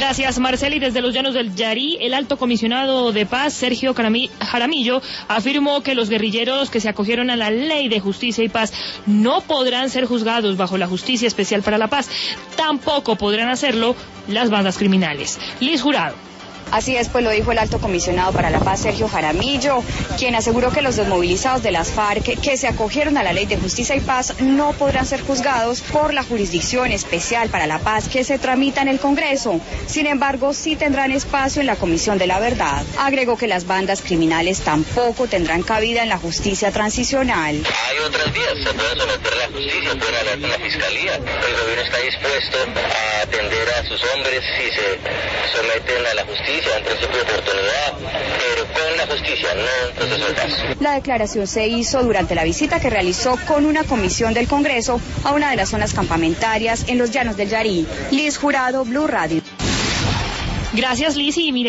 Gracias, Marceli. Desde los Llanos del Yarí, el alto comisionado de paz, Sergio Jaramillo, afirmó que los guerrilleros que se acogieron a la Ley de Justicia y Paz no podrán ser juzgados bajo la Justicia Especial para la Paz. Tampoco podrán hacerlo las bandas criminales. Liz Jurado. Así es, pues lo dijo el alto comisionado para la paz, Sergio Jaramillo, quien aseguró que los desmovilizados de las FARC que se acogieron a la Ley de Justicia y Paz no podrán ser juzgados por la Jurisdicción Especial para la Paz que se tramita en el Congreso. Sin embargo, sí tendrán espacio en la Comisión de la Verdad. Agregó que las bandas criminales tampoco tendrán cabida en la justicia transicional. Hay otras vías, se pueden someter a la justicia, pueden hablar con la Fiscalía. El gobierno está dispuesto a atender a sus hombres si se someten a la justicia, un principio de oportunidad, pero con la justicia, no en proceso de paz. La declaración se hizo durante la visita que realizó con una comisión del Congreso a una de las zonas campamentarias en los Llanos del Yarí. Liz Jurado, Blue Radio. Gracias, Liz. Y mire